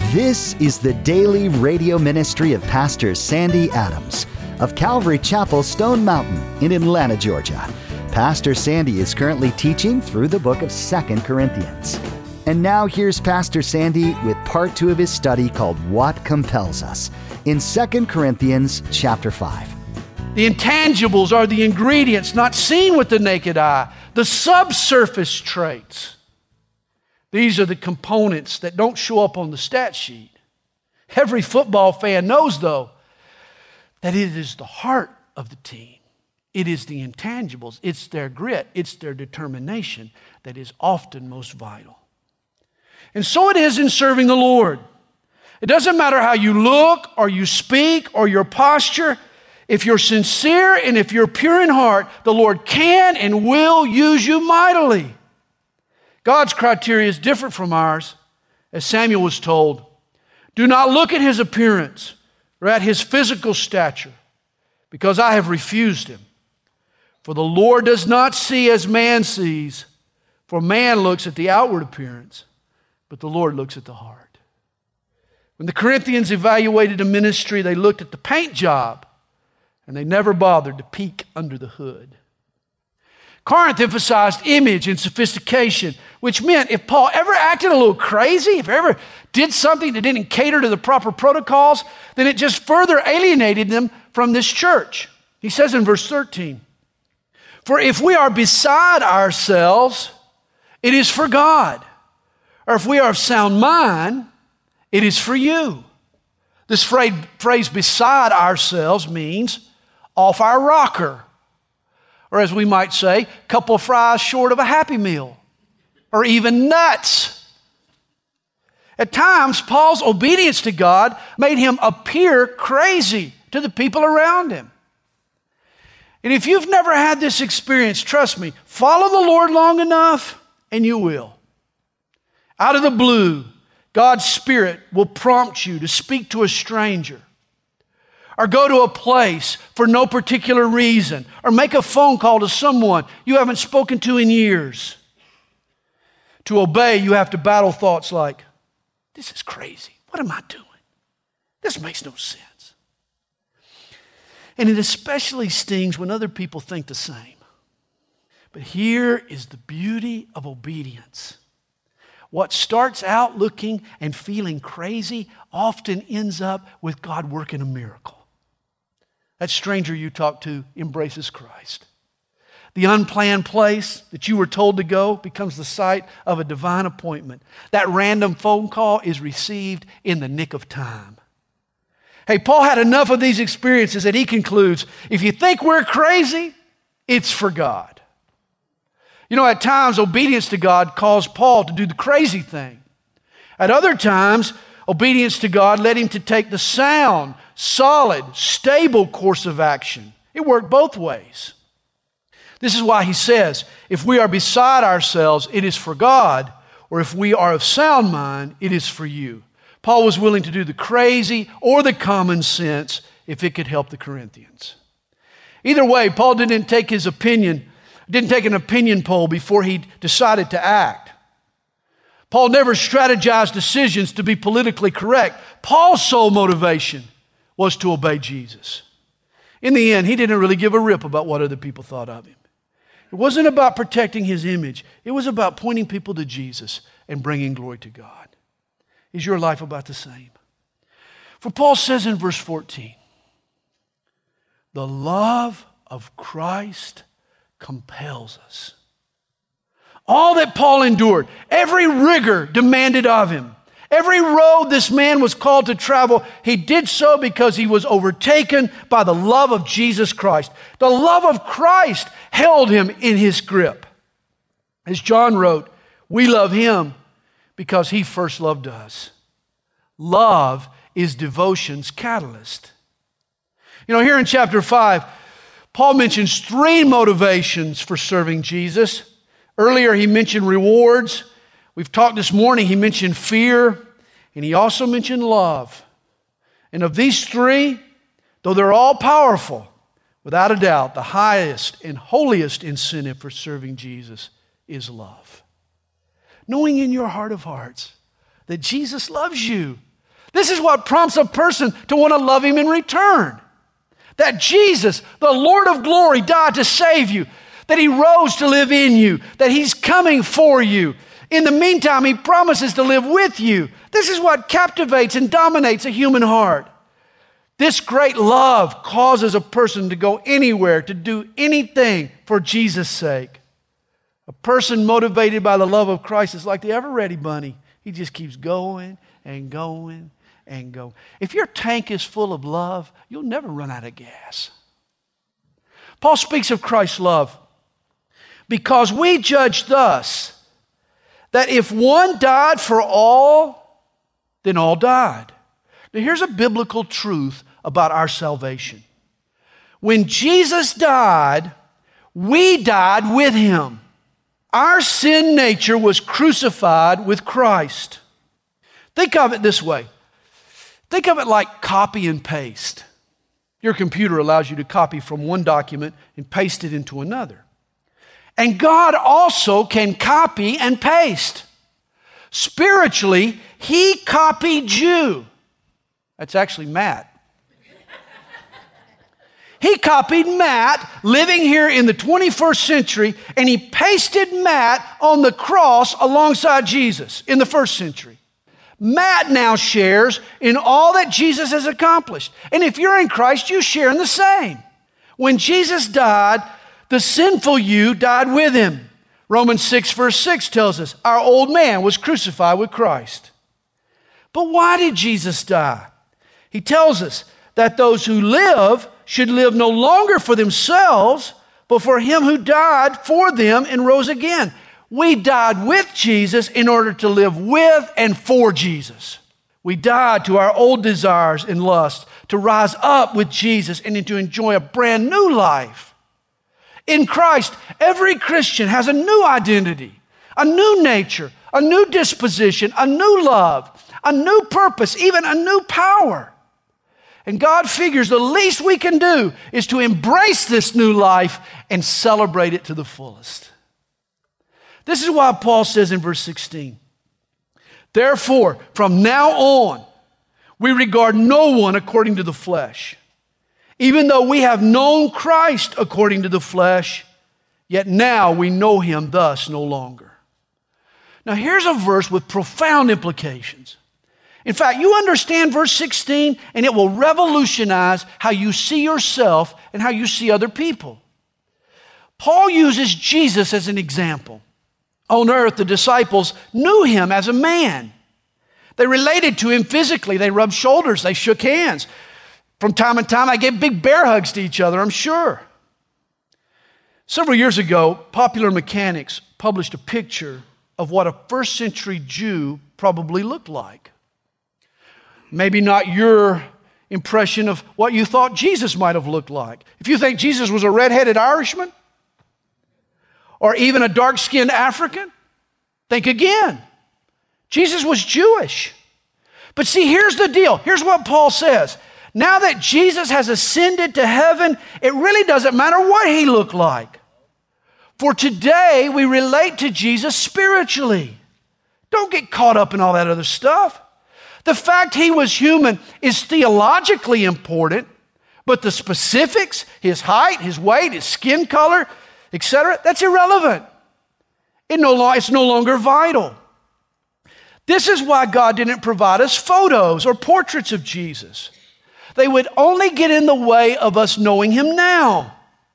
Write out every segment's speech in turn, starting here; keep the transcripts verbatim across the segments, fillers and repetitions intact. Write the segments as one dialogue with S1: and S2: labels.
S1: This is the daily radio ministry of Pastor Sandy Adams of Calvary Chapel, Stone Mountain in Atlanta, Georgia. Pastor Sandy is currently teaching through the book of Second Corinthians. And now here's Pastor Sandy with part two of his study called What Compels Us in Second Corinthians chapter five.
S2: The intangibles are the ingredients not seen with the naked eye, the subsurface traits. These are the components that don't show up on the stat sheet. Every football fan knows, though, that it is the heart of the team. It is the intangibles. It's their grit. It's their determination that is often most vital. And so it is in serving the Lord. It doesn't matter how you look or you speak or your posture. If you're sincere and if you're pure in heart, the Lord can and will use you mightily. God's criteria is different from ours. As Samuel was told, do not look at his appearance or at his physical stature, because I have refused him. For the Lord does not see as man sees, for man looks at the outward appearance, but the Lord looks at the heart. When the Corinthians evaluated a ministry, they looked at the paint job, and they never bothered to peek under the hood. Corinth emphasized image and sophistication, which meant if Paul ever acted a little crazy, if he ever did something that didn't cater to the proper protocols, then it just further alienated them from this church. He says in verse thirteen, for if we are beside ourselves, it is for God. Or if we are of sound mind, it is for you. This phrase, phrase beside ourselves means off our rocker. Or as we might say, a couple of fries short of a Happy Meal, or even nuts. At times, Paul's obedience to God made him appear crazy to the people around him. And if you've never had this experience, trust me, follow the Lord long enough and you will. Out of the blue, God's Spirit will prompt you to speak to a stranger, or go to a place for no particular reason, or make a phone call to someone you haven't spoken to in years. To obey, you have to battle thoughts like, this is crazy. What am I doing? This makes no sense. And it especially stings when other people think the same. But here is the beauty of obedience. What starts out looking and feeling crazy often ends up with God working a miracle. That stranger you talked to embraces Christ. The unplanned place that you were told to go becomes the site of a divine appointment. That random phone call is received in the nick of time. Hey, Paul had enough of these experiences that he concludes, if you think we're crazy, it's for God. You know, at times, obedience to God caused Paul to do the crazy thing. At other times, obedience to God led him to take the sound, solid, stable course of action. It worked both ways. This is why he says, if we are beside ourselves, it is for God, or if we are of sound mind, it is for you. Paul was willing to do the crazy or the common sense if it could help the Corinthians. Either way, Paul didn't take his opinion, didn't take an opinion poll before he decided to act. Paul never strategized decisions to be politically correct. Paul's sole motivation was to obey Jesus. In the end, he didn't really give a rip about what other people thought of him. It wasn't about protecting his image. It was about pointing people to Jesus and bringing glory to God. Is your life about the same? For Paul says in verse fourteen, the love of Christ compels us. All that Paul endured, every rigor demanded of him, every road this man was called to travel, he did so because he was overtaken by the love of Jesus Christ. The love of Christ held him in his grip. As John wrote, we love him because he first loved us. Love is devotion's catalyst. You know, here in chapter five, Paul mentions three motivations for serving Jesus. Earlier, he mentioned rewards. We've talked this morning, he mentioned fear, and he also mentioned love. And of these three, though they're all powerful, without a doubt, the highest and holiest incentive for serving Jesus is love. Knowing in your heart of hearts that Jesus loves you This is what prompts a person to want to love him in return. That Jesus, the Lord of glory, died to save you, that he rose to live in you, that he's coming for you. In the meantime, he promises to live with you. This is what captivates and dominates a human heart. This great love causes a person to go anywhere, to do anything for Jesus' sake. A person motivated by the love of Christ is like the ever-ready bunny. He just keeps going and going and going. If your tank is full of love, you'll never run out of gas. Paul speaks of Christ's love because we judge thus, that if one died for all, then all died. Now here's a biblical truth about our salvation. When Jesus died, we died with him. Our sin nature was crucified with Christ. Think of it this way. Think of it like copy and paste. Your computer allows you to copy from one document and paste it into another. And God also can copy and paste. Spiritually, he copied you. That's actually Matt. He copied Matt living here in the twenty-first century, and he pasted Matt on the cross alongside Jesus in the first century. Matt now shares in all that Jesus has accomplished. And if you're in Christ, you share in the same. When Jesus died, the sinful you died with him. Romans six verse six tells us our old man was crucified with Christ. But why did Jesus die? He tells us that those who live should live no longer for themselves, but for him who died for them and rose again. We died with Jesus in order to live with and for Jesus. We died to our old desires and lusts to rise up with Jesus and to enjoy a brand new life. In Christ, every Christian has a new identity, a new nature, a new disposition, a new love, a new purpose, even a new power. And God figures the least we can do is to embrace this new life and celebrate it to the fullest. This is why Paul says in verse sixteen, therefore, from now on, we regard no one according to the flesh. Even though we have known Christ according to the flesh, yet now we know him thus no longer. Now here's a verse with profound implications. In fact, you understand verse sixteen, and it will revolutionize how you see yourself and how you see other people. Paul uses Jesus as an example. On earth, the disciples knew him as a man. They related to him physically. They rubbed shoulders. They shook hands. From time to time, I gave big bear hugs to each other, I'm sure. Several years ago, Popular Mechanics published a picture of what a first century Jew probably looked like. Maybe not your impression of what you thought Jesus might have looked like. If you think Jesus was a red-headed Irishman or even a dark-skinned African, think again. Jesus was Jewish. But see, here's the deal. Here's what Paul says. Now that Jesus has ascended to heaven, it really doesn't matter what he looked like. For today, we relate to Jesus spiritually. Don't get caught up in all that other stuff. The fact he was human is theologically important, but the specifics, his height, his weight, his skin color, et cetera, that's irrelevant. It no, it's no longer vital. This is why God didn't provide us photos or portraits of Jesus. They would only get in the way of us knowing him now.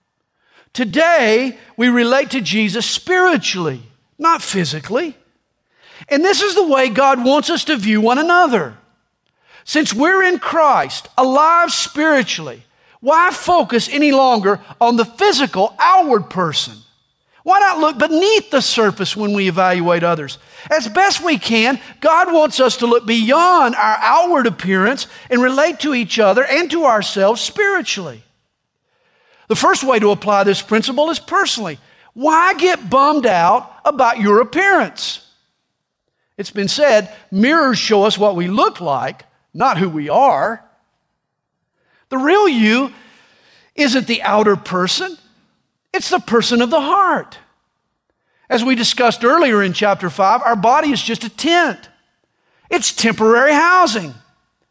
S2: Today, we relate to Jesus spiritually, not physically. And this is the way God wants us to view one another. Since we're in Christ, alive spiritually, why focus any longer on the physical, outward person? Why not look beneath the surface when we evaluate others? As best we can, God wants us to look beyond our outward appearance and relate to each other and to ourselves spiritually. The first way to apply this principle is personally. Why get bummed out about your appearance? It's been said, mirrors show us what we look like, not who we are. The real you isn't the outer person. It's the person of the heart. As we discussed earlier in chapter five, our body is just a tent. It's temporary housing.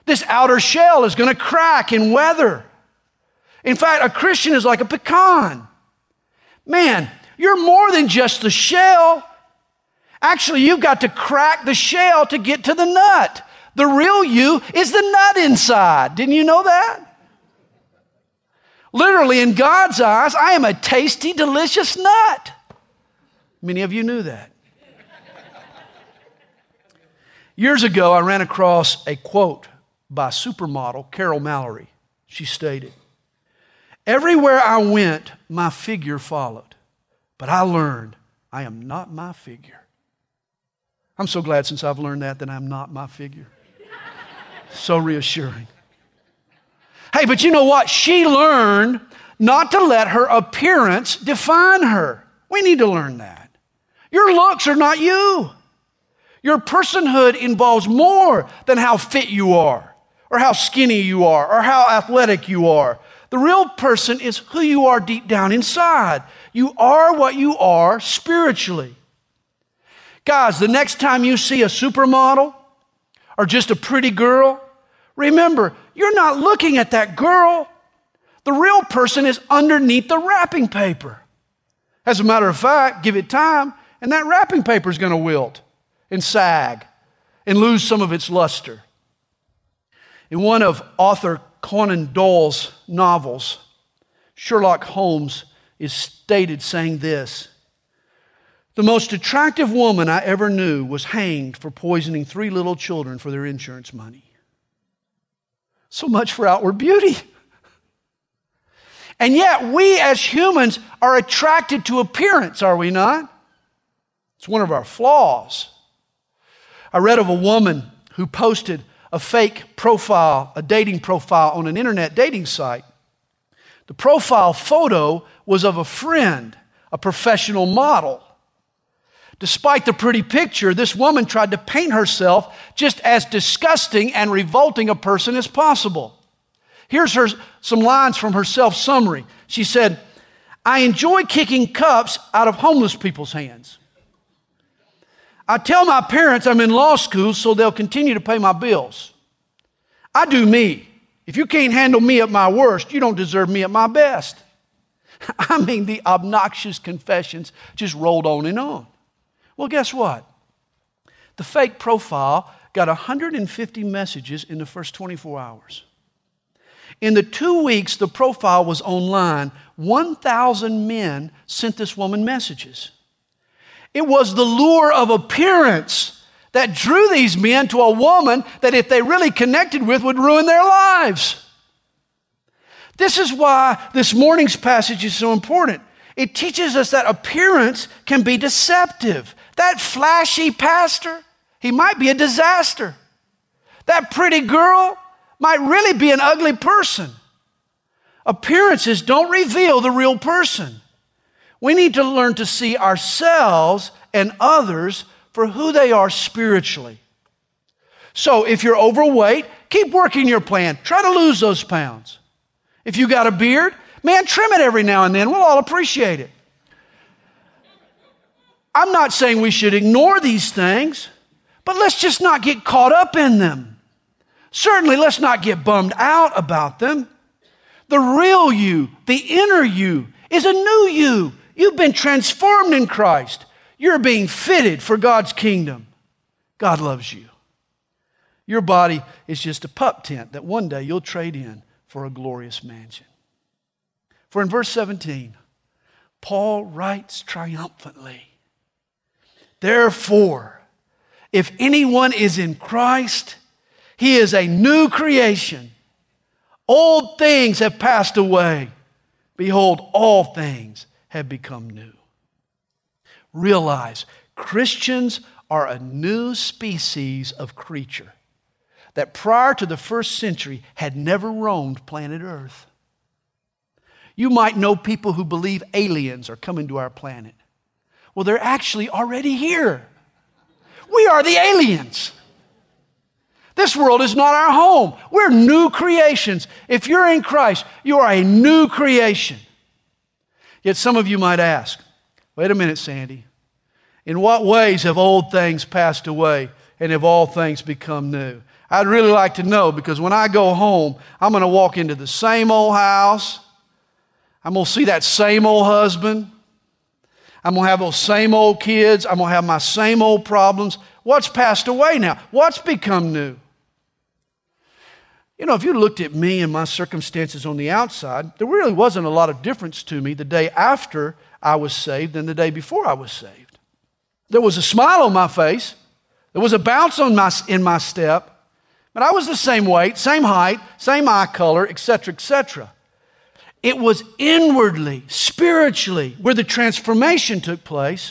S2: This outer shell is going to crack and weather. In fact, a Christian is like a pecan. Man, you're more than just the shell. Actually, you've got to crack the shell to get to the nut. The real you is the nut inside. Didn't you know that? Literally, in God's eyes, I am a tasty, delicious nut. Many of you knew that. Years ago, I ran across a quote by supermodel Carol Mallory. She stated, "Everywhere I went, my figure followed, but I learned I am not my figure." I'm so glad since I've learned that, that I'm not my figure. So reassuring. Hey, but you know what? She learned not to let her appearance define her. We need to learn that. Your looks are not you. Your personhood involves more than how fit you are, or how skinny you are, or how athletic you are. The real person is who you are deep down inside. You are what you are spiritually. Guys, the next time you see a supermodel or just a pretty girl, remember, you're not looking at that girl. The real person is underneath the wrapping paper. As a matter of fact, give it time, and that wrapping paper is going to wilt and sag and lose some of its luster. In one of author Conan Doyle's novels, Sherlock Holmes is stated saying this: "The most attractive woman I ever knew was hanged for poisoning three little children for their insurance money." So much for outward beauty. And yet we as humans are attracted to appearance, are we not? It's one of our flaws. I read of a woman who posted a fake profile, a dating profile on an internet dating site. The profile photo was of a friend, a professional model. Despite the pretty picture, this woman tried to paint herself just as disgusting and revolting a person as possible. Here's her, some lines from her self-summary. She said, "I enjoy kicking cups out of homeless people's hands. I tell my parents I'm in law school so they'll continue to pay my bills. I do me. If you can't handle me at my worst, you don't deserve me at my best." I mean, the obnoxious confessions just rolled on and on. Well, guess what? The fake profile got one hundred fifty messages in the first twenty-four hours. In the two weeks the profile was online, one thousand men sent this woman messages. It was the lure of appearance that drew these men to a woman that if they really connected with would ruin their lives. This is why this morning's passage is so important. It teaches us that appearance can be deceptive. That flashy pastor, he might be a disaster. That pretty girl might really be an ugly person. Appearances don't reveal the real person. We need to learn to see ourselves and others for who they are spiritually. So if you're overweight, keep working your plan. Try to lose those pounds. If you got a beard, man, trim it every now and then. We'll all appreciate it. I'm not saying we should ignore these things, but let's just not get caught up in them. Certainly, let's not get bummed out about them. The real you, the inner you, is a new you. You've been transformed in Christ. You're being fitted for God's kingdom. God loves you. Your body is just a pup tent that one day you'll trade in for a glorious mansion. For in verse seventeen, Paul writes triumphantly, "Therefore, if anyone is in Christ, he is a new creation. Old things have passed away. Behold, all things have become new." Realize, Christians are a new species of creature that prior to the first century had never roamed planet Earth. You might know people who believe aliens are coming to our planet. Well, they're actually already here. We are the aliens. This world is not our home. We're new creations. If you're in Christ, you are a new creation. Yet some of you might ask, wait a minute, Sandy. In what ways have old things passed away and have all things become new? I'd really like to know, because when I go home, I'm going to walk into the same old house. I'm going to see that same old husband. I'm going to have those same old kids. I'm going to have my same old problems. What's passed away now? What's become new? You know, if you looked at me and my circumstances on the outside, there really wasn't a lot of difference to me the day after I was saved than the day before I was saved. There was a smile on my face. There was a bounce on my, in my step. But I was the same weight, same height, same eye color, et cetera, et cetera. It was inwardly, spiritually, where the transformation took place.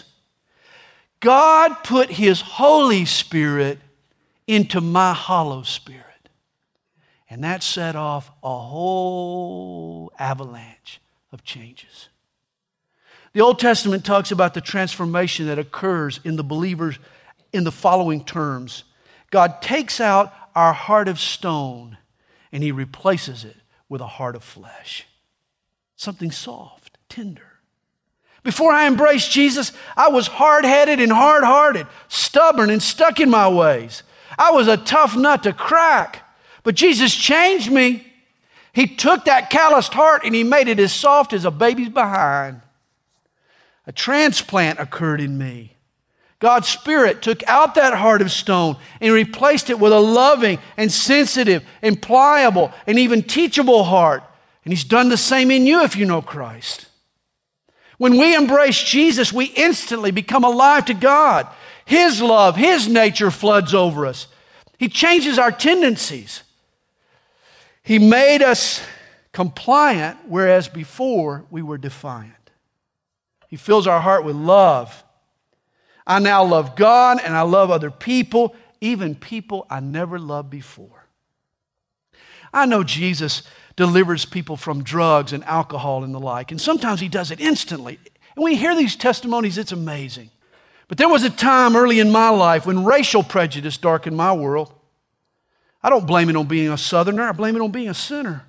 S2: God put His Holy Spirit into my hollow spirit. And that set off a whole avalanche of changes. The Old Testament talks about the transformation that occurs in the believers in the following terms. God takes out our heart of stone and He replaces it with a heart of flesh. Something soft, tender. Before I embraced Jesus, I was hard-headed and hard-hearted, stubborn and stuck in my ways. I was a tough nut to crack. But Jesus changed me. He took that calloused heart and He made it as soft as a baby's behind. A transplant occurred in me. God's Spirit took out that heart of stone and replaced it with a loving and sensitive and pliable and even teachable heart. And He's done the same in you if you know Christ. When we embrace Jesus, we instantly become alive to God. His love, His nature floods over us. He changes our tendencies. He made us compliant, whereas before we were defiant. He fills our heart with love. I now love God and I love other people, even people I never loved before. I know Jesus delivers people from drugs and alcohol and the like, and sometimes He does it instantly. And when you hear these testimonies, it's amazing. But there was a time early in my life when racial prejudice darkened my world. I don't blame it on being a Southerner. I blame it on being a sinner.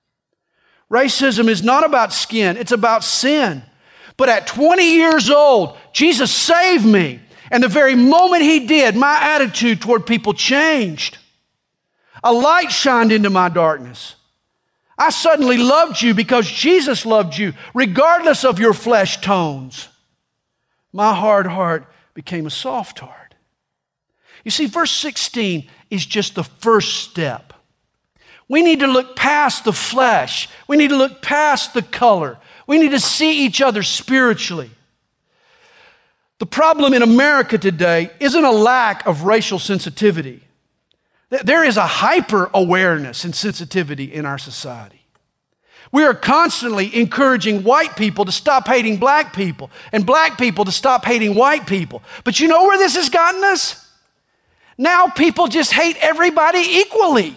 S2: Racism is not about skin. It's about sin. But at twenty years old, Jesus saved me. And the very moment He did, my attitude toward people changed. A light shined into my darkness. I suddenly loved you because Jesus loved you, regardless of your flesh tones. My hard heart became a soft heart. You see, verse sixteen is just the first step. We need to look past the flesh. We need to look past the color. We need to see each other spiritually. The problem in America today isn't a lack of racial sensitivity. There is a hyper-awareness and sensitivity in our society. We are constantly encouraging white people to stop hating black people and black people to stop hating white people. But you know where this has gotten us? Now people just hate everybody equally.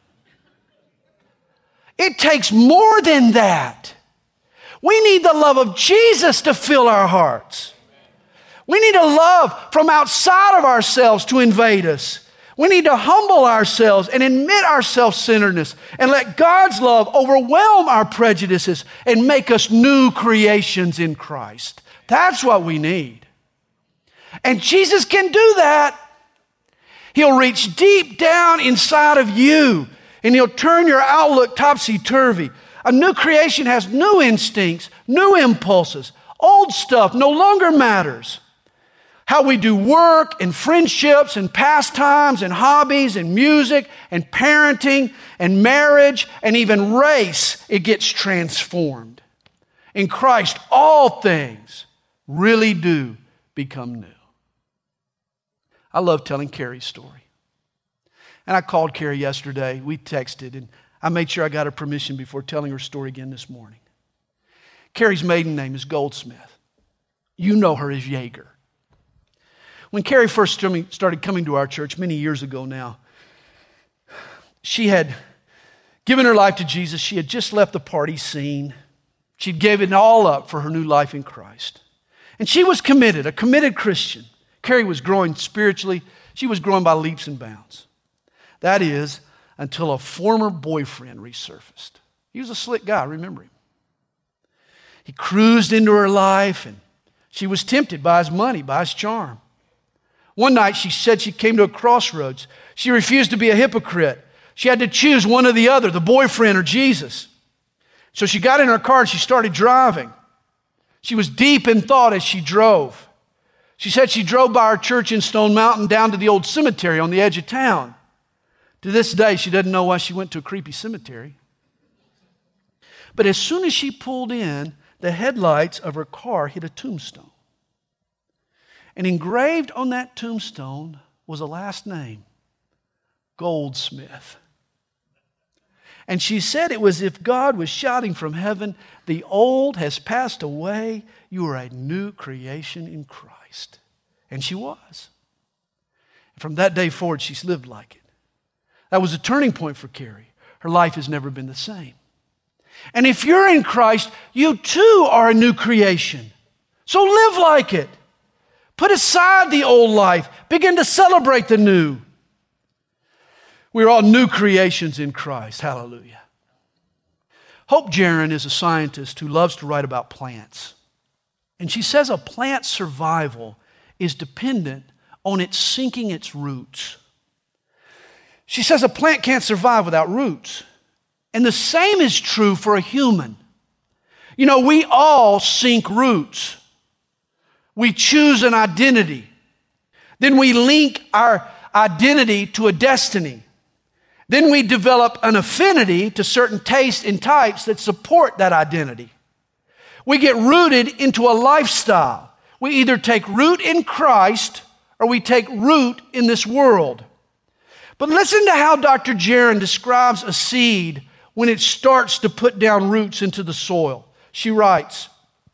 S2: It takes more than that. We need the love of Jesus to fill our hearts. We need a love from outside of ourselves to invade us. We need to humble ourselves and admit our self-centeredness and let God's love overwhelm our prejudices and make us new creations in Christ. That's what we need. And Jesus can do that. He'll reach deep down inside of you and He'll turn your outlook topsy-turvy. A new creation has new instincts, new impulses. Old stuff no longer matters. How we do work and friendships and pastimes and hobbies and music and parenting and marriage and even race, it gets transformed. In Christ, all things really do become new. I love telling Carrie's story. And I called Carrie yesterday. We texted, and I made sure I got her permission before telling her story again this morning. Carrie's maiden name is Goldsmith. You know her as Yeager. When Carrie first started coming to our church many years ago now, she had given her life to Jesus. She had just left the party scene. She'd given it all up for her new life in Christ. And she was committed, a committed Christian. Carrie was growing spiritually. She was growing by leaps and bounds. That is, until a former boyfriend resurfaced. He was a slick guy, remember him. He cruised into her life, and she was tempted by his money, by his charm. One night she said she came to a crossroads. She refused to be a hypocrite. She had to choose one or the other, the boyfriend or Jesus. So she got in her car and she started driving. She was deep in thought as she drove. She said she drove by our church in Stone Mountain down to the old cemetery on the edge of town. To this day, she doesn't know why she went to a creepy cemetery. But as soon as she pulled in, the headlights of her car hit a tombstone. And engraved on that tombstone was a last name, Goldsmith. And she said it was as if God was shouting from heaven, the old has passed away, you are a new creation in Christ. And she was. And from that day forward, she's lived like it. That was a turning point for Carrie. Her life has never been the same. And if you're in Christ, you too are a new creation. So live like it. Put aside the old life. Begin to celebrate the new. We're all new creations in Christ. Hallelujah. Hope Jaron is a scientist who loves to write about plants. And she says a plant's survival is dependent on it sinking its roots. She says a plant can't survive without roots. And the same is true for a human. You know, we all sink roots. We choose an identity. Then we link our identity to a destiny. Then we develop an affinity to certain tastes and types that support that identity. We get rooted into a lifestyle. We either take root in Christ or we take root in this world. But listen to how Doctor Jaron describes a seed when it starts to put down roots into the soil. She writes,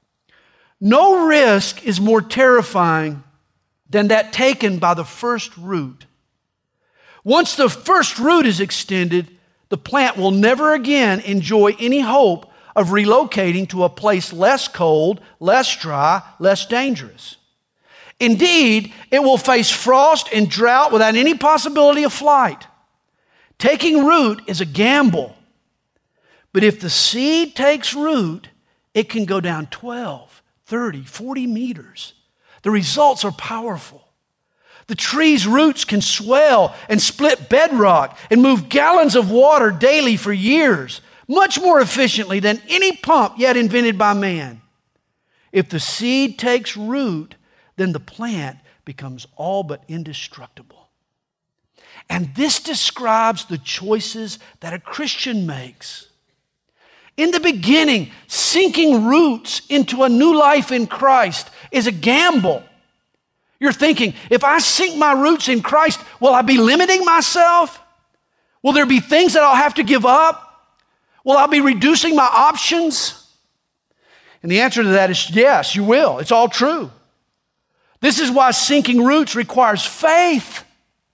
S2: no risk is more terrifying than that taken by the first root. Once the first root is extended, the plant will never again enjoy any hope of relocating to a place less cold, less dry, less dangerous. Indeed, it will face frost and drought without any possibility of flight. Taking root is a gamble. But if the seed takes root, it can go down twelve, thirty, forty meters. The results are powerful. The tree's roots can swell and split bedrock and move gallons of water daily for years, much more efficiently than any pump yet invented by man. If the seed takes root, then the plant becomes all but indestructible. And this describes the choices that a Christian makes. In the beginning, sinking roots into a new life in Christ is a gamble. You're thinking, if I sink my roots in Christ, will I be limiting myself? Will there be things that I'll have to give up? Will I be reducing my options? And the answer to that is yes, you will. It's all true. This is why sinking roots requires faith.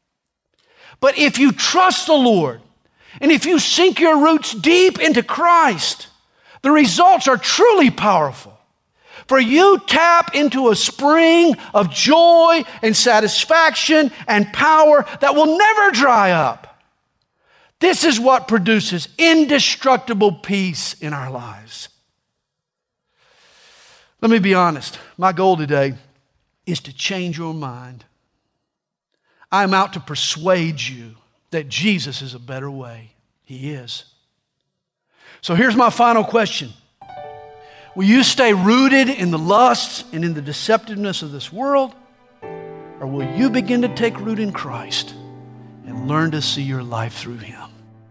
S2: But if you trust the Lord, and if you sink your roots deep into Christ, the results are truly powerful. For you tap into a spring of joy and satisfaction and power that will never dry up. This is what produces indestructible peace in our lives. Let me be honest. My goal today is to change your mind. I'm out to persuade you that Jesus is a better way. He is. So here's my final question. Will you stay rooted in the lusts and in the deceptiveness of this world? Or will you begin to take root in Christ and learn to see your life through Him?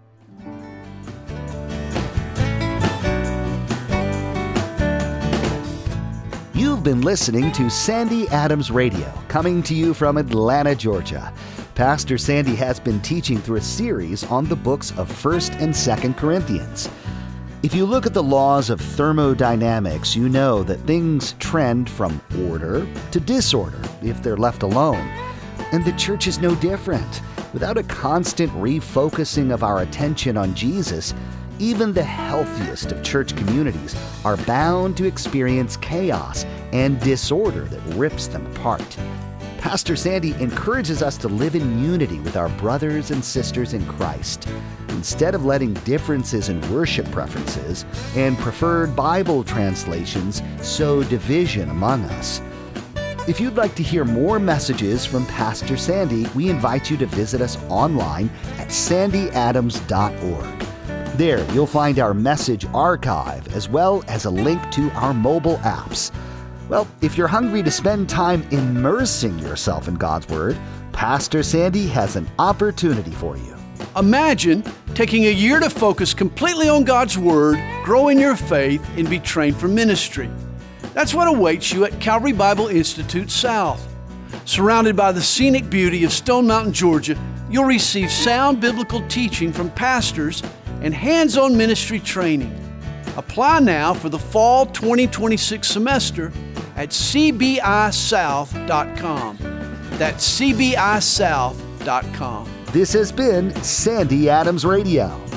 S1: You've been listening to Sandy Adams Radio, coming to you from Atlanta, Georgia. Pastor Sandy has been teaching through a series on the books of First and Second Corinthians. If you look at the laws of thermodynamics, you know that things trend from order to disorder if they're left alone. And the church is no different. Without a constant refocusing of our attention on Jesus, even the healthiest of church communities are bound to experience chaos and disorder that rips them apart. Pastor Sandy encourages us to live in unity with our brothers and sisters in Christ, instead of letting differences in worship preferences and preferred Bible translations sow division among us. if you'd like to hear more messages from Pastor Sandy, we invite you to visit us online at sandy adams dot org. There, you'll find our message archive as well as a link to our mobile apps. Well, if you're hungry to spend time immersing yourself in God's Word, Pastor Sandy has an opportunity for you.
S2: Imagine taking a year to focus completely on God's Word, grow in your faith, and be trained for ministry. That's what awaits you at Calvary Bible Institute South. Surrounded by the scenic beauty of Stone Mountain, Georgia, you'll receive sound biblical teaching from pastors and hands-on ministry training. Apply now for the fall twenty twenty-six semester at c b i south dot com. That's c b i south dot com.
S1: This has been Sandy Adams Radio.